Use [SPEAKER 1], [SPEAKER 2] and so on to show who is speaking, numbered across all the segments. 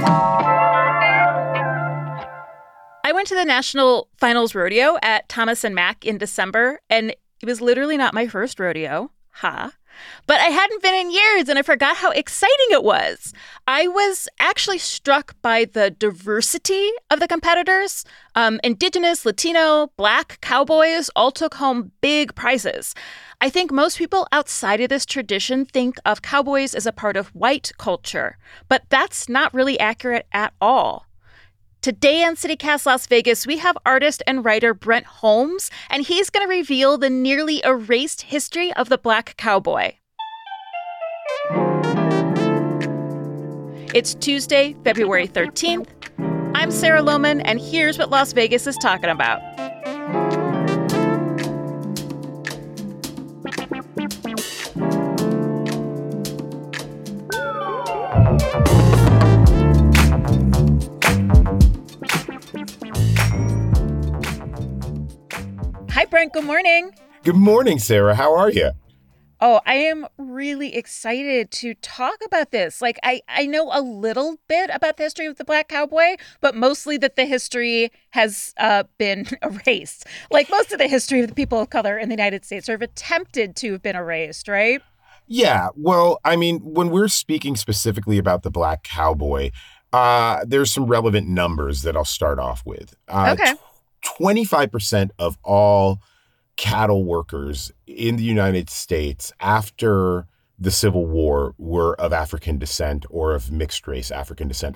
[SPEAKER 1] I went to the National Finals Rodeo at Thomas and Mack in December, and it was literally not my first rodeo. Ha. But I hadn't been in years, and I forgot how exciting it was. I was actually struck by the diversity of the competitors. Indigenous, Latino, Black cowboys all took home big prizes. I think most people outside of this tradition think of cowboys as a part of white culture, but that's not really accurate at all. Today on CityCast Las Vegas, we have artist and writer Brent Holmes, and he's going to reveal the nearly erased history of the Black cowboy. It's Tuesday, February 13th. I'm Sarah Lohman, and here's what Las Vegas is talking about. Hi, Brent. Good morning.
[SPEAKER 2] Good morning, Sarah. How are you?
[SPEAKER 1] Oh, I am really excited to talk about this. Like, I know a little bit about the history of the Black cowboy, but mostly that the history has been erased. Like, most of the history of the people of color in the United States have attempted to have been erased, right?
[SPEAKER 2] Yeah. Well, I mean, when we're speaking specifically about the Black cowboy, there's some relevant numbers that I'll start off with.
[SPEAKER 1] Okay.
[SPEAKER 2] 25% of all cattle workers in the United States after the Civil War were of African descent or of mixed race African descent.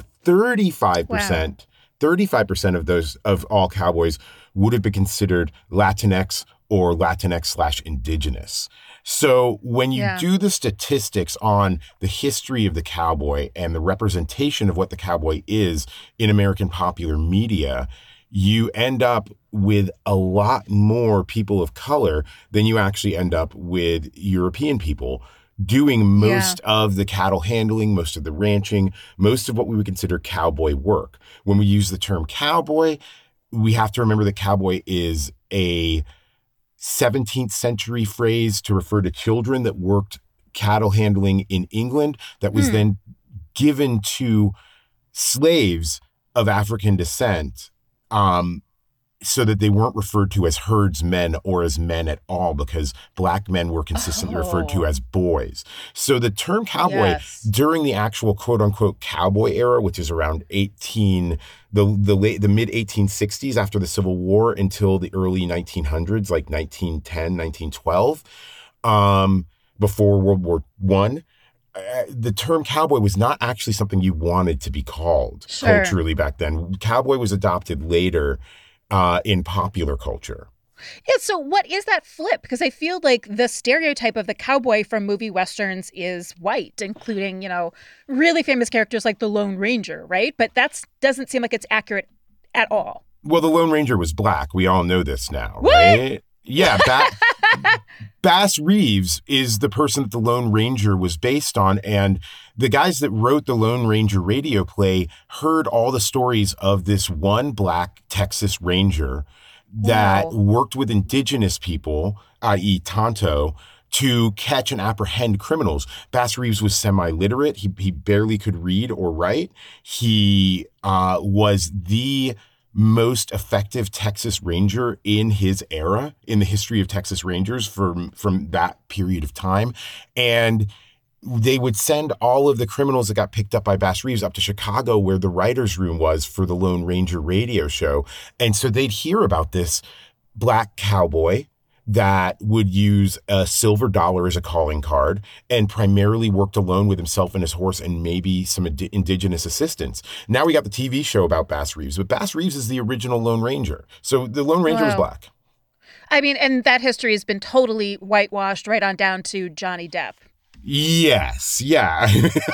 [SPEAKER 2] 35% of those of all cowboys would have been considered Latinx or Latinx/indigenous. So when you do the statistics on the history of the cowboy and the representation of what the cowboy is in American popular media, you end up with a lot more people of color than you actually end up with European people doing most of the cattle handling, most of the ranching, most of what we would consider cowboy work. When we use the term cowboy, we have to remember that cowboy is a 17th century phrase to refer to children that worked cattle handling in England that was then given to slaves of African descent, so that they weren't referred to as herdsmen or as men at all, because Black men were consistently referred to as boys. So the term cowboy during the actual quote unquote cowboy era, which is around the mid 1860s after the Civil War until the early 1900s, like 1910, 1912, before World War I, the term cowboy was not actually something you wanted to be called culturally back then. Cowboy was adopted later in popular culture.
[SPEAKER 1] Yeah, so what is that flip? Because I feel like the stereotype of the cowboy from movie westerns is white, including, really famous characters like the Lone Ranger, right? But that doesn't seem like it's accurate at all.
[SPEAKER 2] Well, the Lone Ranger was Black. We all know this now, right? Yeah, Bass Reeves is the person that the Lone Ranger was based on. And the guys that wrote the Lone Ranger radio play heard all the stories of this one Black Texas Ranger that worked with indigenous people, i.e. Tonto, to catch and apprehend criminals. Bass Reeves was semi-literate. He barely could read or write. He was the most effective Texas Ranger in his era, in the history of Texas Rangers from that period of time. And they would send all of the criminals that got picked up by Bass Reeves up to Chicago, where the writer's room was for the Lone Ranger radio show. And so they'd hear about this Black cowboy that would use a silver dollar as a calling card and primarily worked alone with himself and his horse and maybe some indigenous assistants. Now we got the TV show about Bass Reeves, but Bass Reeves is the original Lone Ranger. So the Lone Ranger was Black.
[SPEAKER 1] I mean, and that history has been totally whitewashed right on down to Johnny Depp.
[SPEAKER 2] Yes. Yeah.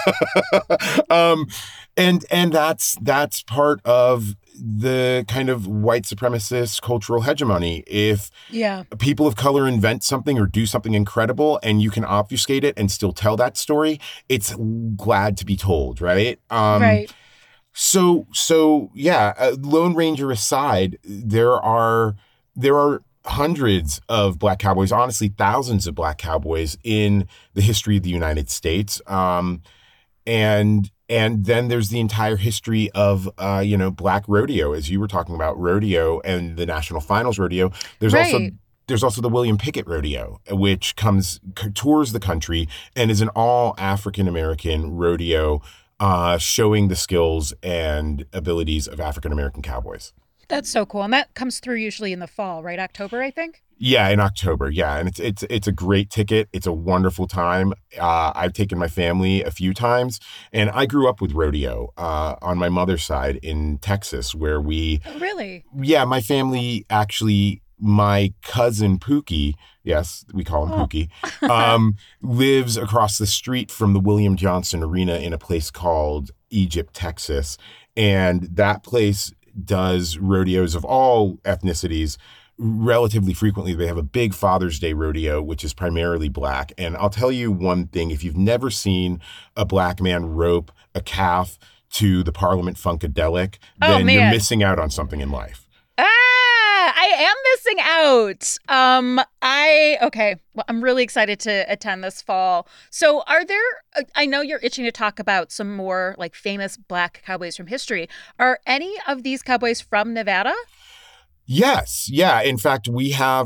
[SPEAKER 2] And that's part of the kind of white supremacist cultural hegemony. If people of color invent something or do something incredible and you can obfuscate it and still tell that story, it's glad to be told, right?
[SPEAKER 1] Right.
[SPEAKER 2] So Lone Ranger aside, there are hundreds of Black cowboys, honestly, thousands of Black cowboys in the history of the United States. And And then there's the entire history of, black rodeo, as you were talking about, rodeo and the National Finals Rodeo. There's also the William Pickett Rodeo, which tours the country and is an all African American rodeo, showing the skills and abilities of African American cowboys.
[SPEAKER 3] That's so cool. And that comes through usually in the fall, right? October, I think?
[SPEAKER 2] Yeah, in October. Yeah. And it's a great ticket. It's a wonderful time. I've taken my family a few times, and I grew up with rodeo on my mother's side in Texas, where we...
[SPEAKER 3] Oh, really?
[SPEAKER 2] Yeah, my family actually... My cousin Pookie, yes, we call him Pookie, lives across the street from the William Johnson Arena in a place called Egypt, Texas. And that place does rodeos of all ethnicities relatively frequently. They have a big Father's Day rodeo, which is primarily black. And I'll tell you one thing, if you've never seen a black man rope a calf to the Parliament Funkadelic, then you're missing out on something in life.
[SPEAKER 1] I am missing out. Well, I'm really excited to attend this fall. So I know you're itching to talk about some more like famous black cowboys from history. Are any of these cowboys from Nevada?
[SPEAKER 2] Yes. Yeah. In fact, we have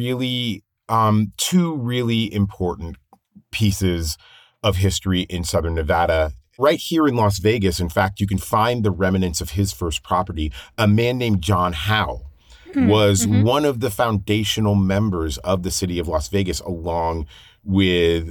[SPEAKER 2] two really important pieces of history in Southern Nevada. Right here in Las Vegas, in fact, you can find the remnants of his first property. A man named John Howe was one of the foundational members of the city of Las Vegas, along with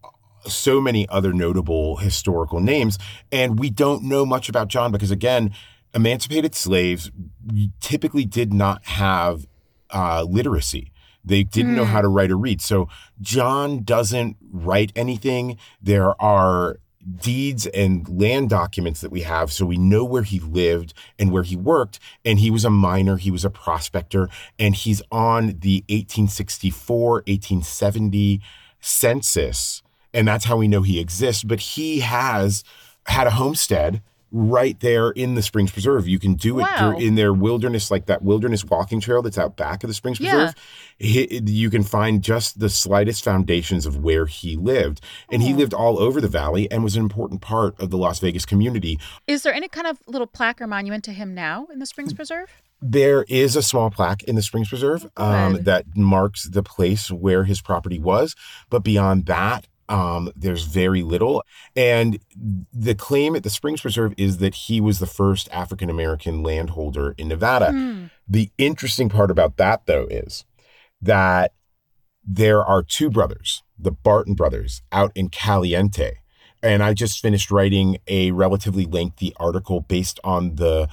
[SPEAKER 2] so many other notable historical names. And we don't know much about John because, again, emancipated slaves typically did not have literacy. They didn't know how to write or read. So John doesn't write anything. There are deeds and land documents that we have, so we know where he lived and where he worked. And he was a miner, he was a prospector, and he's on the 1864, 1870 census. And that's how we know he exists. But he has had a homestead right there in the Springs Preserve. You can do it in their wilderness, like that wilderness walking trail that's out back of the Springs Preserve. You can find just the slightest foundations of where he lived. And he lived all over the valley and was an important part of the Las Vegas community.
[SPEAKER 1] Is there any kind of little plaque or monument to him now in the Springs Preserve?
[SPEAKER 2] There is a small plaque in the Springs Preserve that marks the place where his property was. But beyond that, there's very little. And the claim at the Springs Preserve is that he was the first African-American landholder in Nevada. The interesting part about that, though, is that there are two brothers, the Barton brothers, out in Caliente. And I just finished writing a relatively lengthy article based on the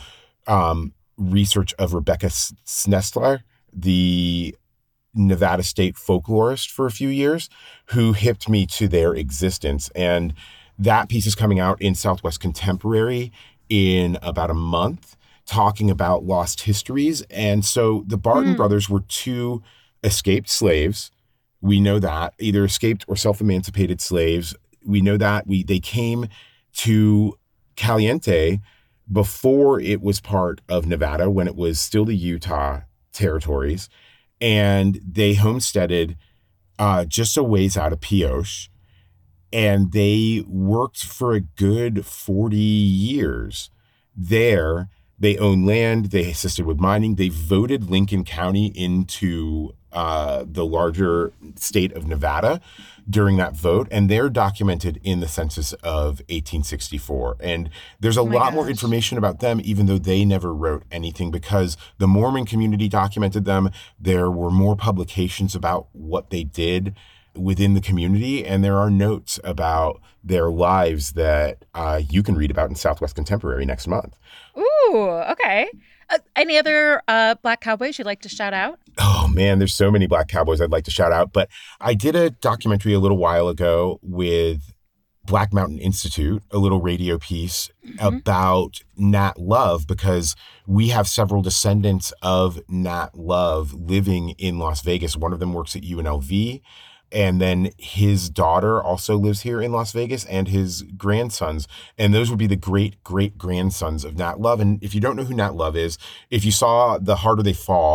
[SPEAKER 2] research of Rebecca Snestler, the Nevada State folklorist for a few years, who hipped me to their existence. And that piece is coming out in Southwest Contemporary in about a month, talking about lost histories. And so the Barton brothers were two escaped slaves. We know that, either escaped or self-emancipated slaves. We know that they came to Caliente before it was part of Nevada, when it was still the Utah territories. And they homesteaded just a ways out of Pioche. And they worked for a good 40 years there. They owned land. They assisted with mining. They voted Lincoln County into the larger state of Nevada during that vote. And they're documented in the census of 1864. And there's a lot more information about them, even though they never wrote anything, because the Mormon community documented them. There were more publications about what they did within the community. And there are notes about their lives that you can read about in Southwest Contemporary next month.
[SPEAKER 1] Ooh, okay. Any other black cowboys you'd like to shout out?
[SPEAKER 2] Oh, man, there's so many black cowboys I'd like to shout out. But I did a documentary a little while ago with Black Mountain Institute, a little radio piece about Nat Love, because we have several descendants of Nat Love living in Las Vegas. One of them works at UNLV. And then his daughter also lives here in Las Vegas, and his grandsons. And those would be the great-great-grandsons of Nat Love. And if you don't know who Nat Love is, if you saw The Harder They Fall,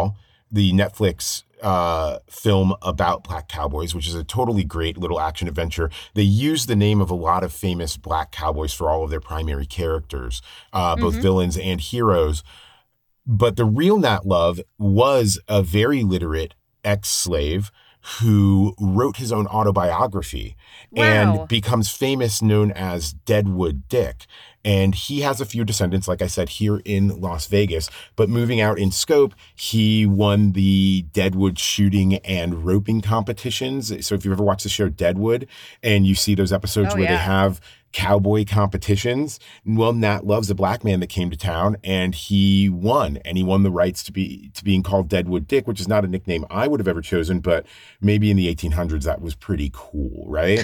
[SPEAKER 2] the Netflix film about black cowboys, which is a totally great little action adventure. They use the name of a lot of famous black cowboys for all of their primary characters, both villains and heroes. But the real Nat Love was a very literate ex-slave who wrote his own autobiography and becomes famous, known as Deadwood Dick. And he has a few descendants, like I said, here in Las Vegas. But moving out in scope, he won the Deadwood shooting and roping competitions. So if you've ever watched the show Deadwood and you see those episodes where they have cowboy competitions, well, Nat Love's a black man that came to town and he won. And he won the rights to being called Deadwood Dick, which is not a nickname I would have ever chosen, but maybe in the 1800s that was pretty cool, right?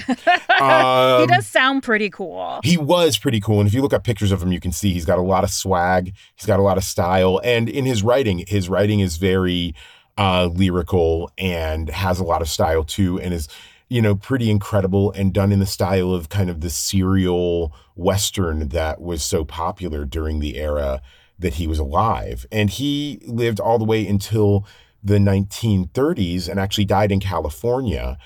[SPEAKER 3] He does sound pretty cool.
[SPEAKER 2] He was pretty cool. And if you look up pictures of him, you can see he's got a lot of swag. He's got a lot of style. And in his writing is very lyrical and has a lot of style too, and is, you know, pretty incredible and done in the style of kind of the serial Western that was so popular during the era that he was alive. And he lived all the way until the 1930s and actually died in California,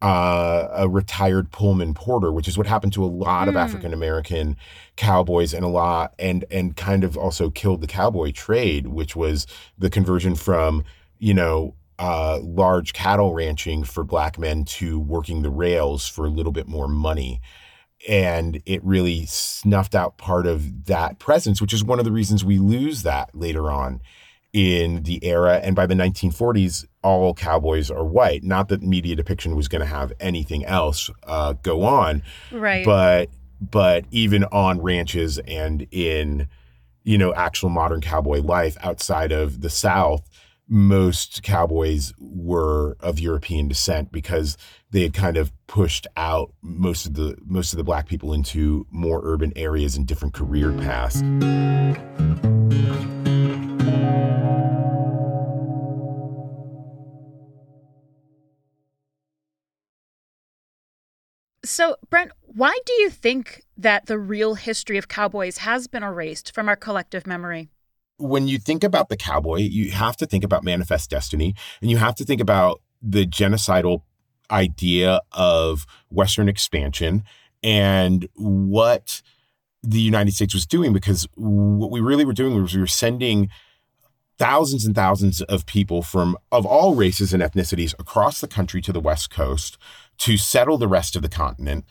[SPEAKER 2] a retired Pullman porter, which is what happened to a lot of African-American cowboys and kind of also killed the cowboy trade, which was the conversion from, you know, large cattle ranching for black men to working the rails for a little bit more money. And it really snuffed out part of that presence, which is one of the reasons we lose that later on in the era. And by the 1940s, all cowboys are white. Not that media depiction was going to have anything else go on.
[SPEAKER 3] Right.
[SPEAKER 2] But even on ranches and in, you know, actual modern cowboy life outside of the South, most cowboys were of European descent because they had kind of pushed out most of the black people into more urban areas and different career paths.
[SPEAKER 3] So, Brent, why do you think that the real history of cowboys has been erased from our collective memory?
[SPEAKER 2] When you think about the cowboy, you have to think about Manifest Destiny, and you have to think about the genocidal idea of Western expansion and what the United States was doing, because what we really were doing was we were sending thousands and thousands of people of all races and ethnicities across the country to the West Coast to settle the rest of the continent.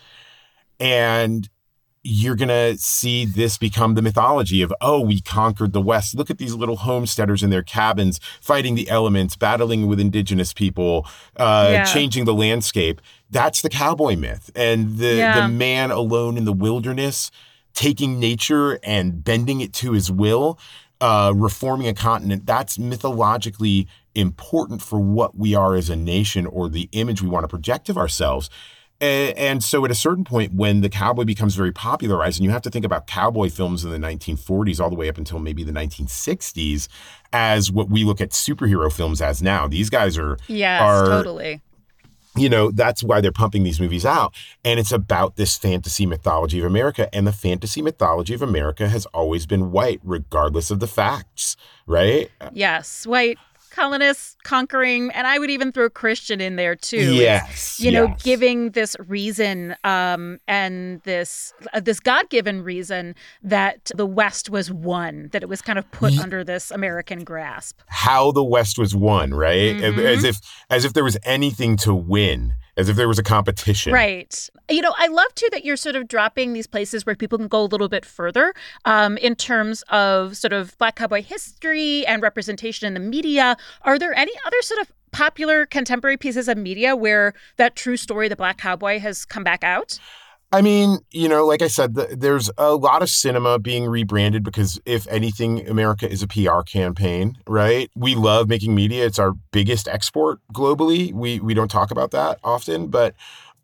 [SPEAKER 2] And you're going to see this become the mythology of, oh, we conquered the West. Look at these little homesteaders in their cabins, fighting the elements, battling with indigenous people, changing the landscape. That's the cowboy myth. And the man alone in the wilderness, taking nature and bending it to his will, reforming a continent, that's mythologically important for what we are as a nation or the image we want to project of ourselves. And so at a certain point, when the cowboy becomes very popularized, and you have to think about cowboy films in the 1940s all the way up until maybe the 1960s as what we look at superhero films as now. These guys are
[SPEAKER 3] totally.
[SPEAKER 2] You know, that's why they're pumping these movies out. And it's about this fantasy mythology of America. And the fantasy mythology of America has always been white, regardless of the facts, right?
[SPEAKER 3] Yes, white. Colonists conquering, and I would even throw Christian in there too.
[SPEAKER 2] Yes,
[SPEAKER 3] you know, giving this reason and this God-given reason that the West was won, that it was kind of put under this American grasp.
[SPEAKER 2] How the West was won, right?
[SPEAKER 3] Mm-hmm.
[SPEAKER 2] As if there was anything to win, as if there was a competition.
[SPEAKER 3] Right. You know, I love too that you're sort of dropping these places where people can go a little bit further in terms of sort of Black cowboy history and representation in the media. Are there any other sort of popular contemporary pieces of media where that true story, the Black cowboy, has come back out?
[SPEAKER 2] I mean, you know, like I said, there's a lot of cinema being rebranded because, if anything, America is a PR campaign, right? We love making media. It's our biggest export globally. We don't talk about that often. But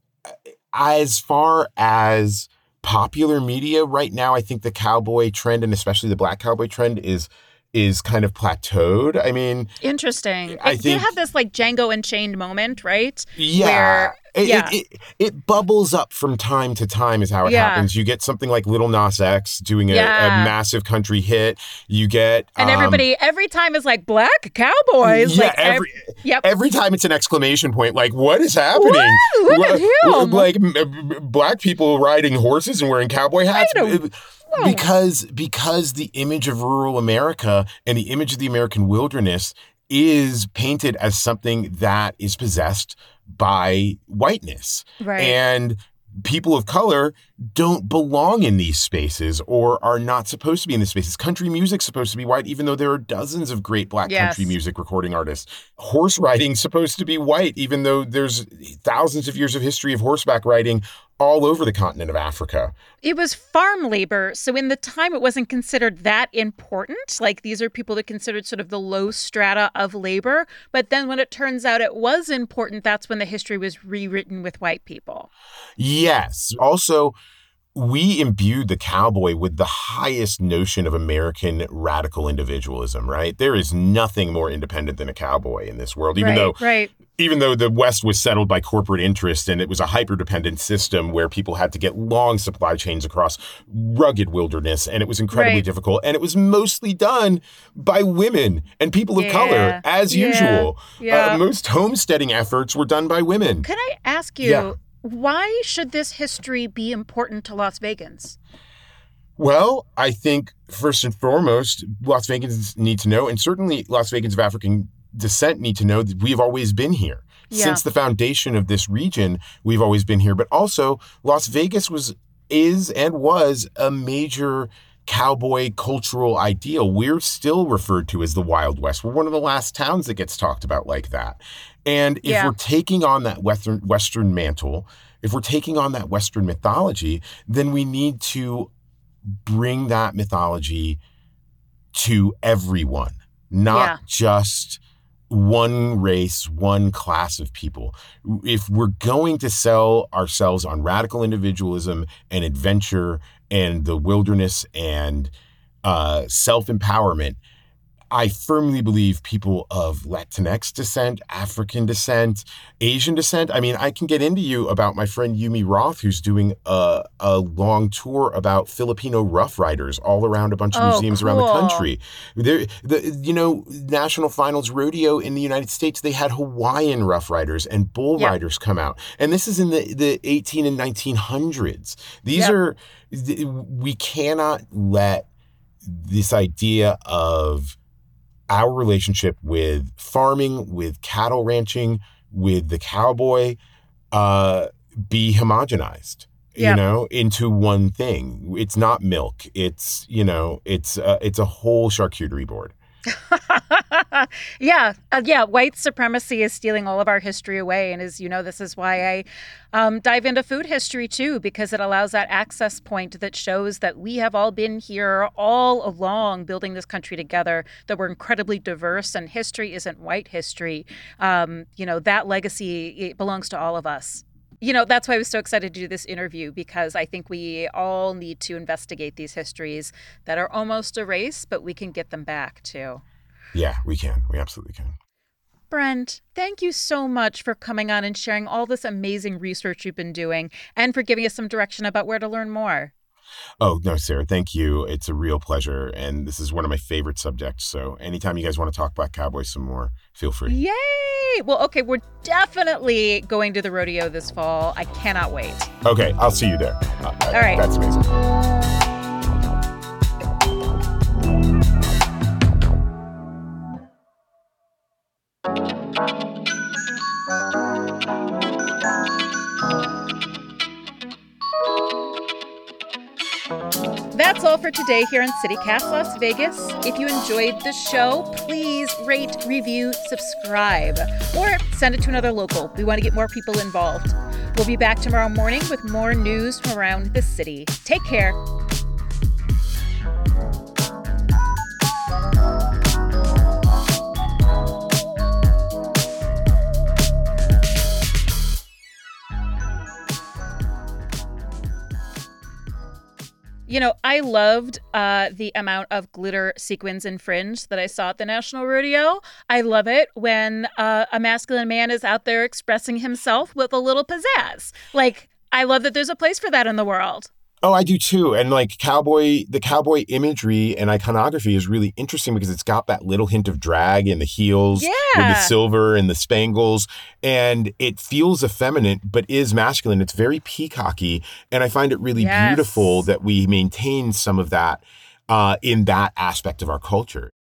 [SPEAKER 2] as far as popular media right now, I think the cowboy trend, and especially the Black cowboy trend, is kind of plateaued. I mean,
[SPEAKER 3] interesting.
[SPEAKER 2] I think
[SPEAKER 3] you have this like Django Unchained moment, right?
[SPEAKER 2] Yeah.
[SPEAKER 3] Where
[SPEAKER 2] It bubbles up from time to time is how it happens. You get something like Lil Nas X doing a massive country hit. You get...
[SPEAKER 3] And everybody, every time is like, black cowboys.
[SPEAKER 2] Yeah, every time it's an exclamation point, like, what is happening?
[SPEAKER 3] Look at him.
[SPEAKER 2] Like, black people riding horses and wearing cowboy hats? Because the image of rural America and the image of the American wilderness is painted as something that is possessed by whiteness.
[SPEAKER 3] Right.
[SPEAKER 2] And people of color don't belong in these spaces or are not supposed to be in these spaces. Country music's supposed to be white, even though there are dozens of great black country music recording artists. Horse riding's supposed to be white, even though there's thousands of years of history of horseback riding all over the continent of Africa.
[SPEAKER 3] It was farm labor. So in the time, it wasn't considered that important. Like, these are people that considered sort of the low strata of labor. But then when it turns out it was important, that's when the history was rewritten with white people.
[SPEAKER 2] Yes. Also, we imbued the cowboy with the highest notion of American radical individualism, right? There is nothing more independent than a cowboy in this world, even though the West was settled by corporate interest and it was a hyper-dependent system where people had to get long supply chains across rugged wilderness, and it was incredibly difficult. And it was mostly done by women and people of color, as usual. Most homesteading efforts were done by women.
[SPEAKER 3] Can I ask you, why should this history be important to Las Vegans?
[SPEAKER 2] Well, I think first and foremost, Las Vegans need to know, and certainly Las Vegans of African descent need to know, that we've always been here. Since the foundation of this region, we've always been here. But also, Las Vegas is a major cowboy cultural ideal. We're still referred to as the Wild West. We're one of the last towns that gets talked about like that. And if we're taking on that Western mantle, if we're taking on that Western mythology, then we need to bring that mythology to everyone, not just one race, one class of people. If we're going to sell ourselves on radical individualism and adventure and the wilderness and self-empowerment, I firmly believe people of Latinx descent, African descent, Asian descent. I mean, I can get into you about my friend Yumi Roth, who's doing a long tour about Filipino Rough Riders all around a bunch of museums around the country. National Finals Rodeo in the United States, they had Hawaiian Rough Riders and bull riders come out. And this is in the 18 and 1900s. We cannot let this idea of our relationship with farming, with cattle ranching, with the cowboy, be homogenized, into one thing. It's not milk. It's a whole charcuterie board.
[SPEAKER 3] White supremacy is stealing all of our history away. And as you know, this is why I dive into food history too, because it allows that access point that shows that we have all been here all along building this country together, that we're incredibly diverse, and history isn't white history. That legacy, it belongs to all of us. That's why I was so excited to do this interview, because I think we all need to investigate these histories that are almost erased, but we can get them back too.
[SPEAKER 2] Yeah, we can. We absolutely can.
[SPEAKER 3] Brent, thank you so much for coming on and sharing all this amazing research you've been doing, and for giving us some direction about where to learn more.
[SPEAKER 2] Oh, no, Sarah, thank you. It's a real pleasure. And this is one of my favorite subjects. So anytime you guys want to talk Black Cowboys some more, feel free.
[SPEAKER 3] Yay! Well, okay, we're definitely going to the rodeo this fall. I cannot wait.
[SPEAKER 2] Okay, I'll see you there.
[SPEAKER 3] All right.
[SPEAKER 2] That's amazing.
[SPEAKER 3] That's all for today here on CityCast Las Vegas. If you enjoyed the show, please rate, review, subscribe, or send it to another local. We want to get more people involved. We'll be back tomorrow morning with more news from around the city. Take care. You know, I loved the amount of glitter, sequins, and fringe that I saw at the National Rodeo. I love it when a masculine man is out there expressing himself with a little pizzazz. Like, I love that there's a place for that in the world.
[SPEAKER 2] Oh, I do too. And like the cowboy imagery and iconography is really interesting because it's got that little hint of drag in the heels with the silver and the spangles. And it feels effeminate, but is masculine. It's very peacocky. And I find it really beautiful that we maintain some of that in that aspect of our culture.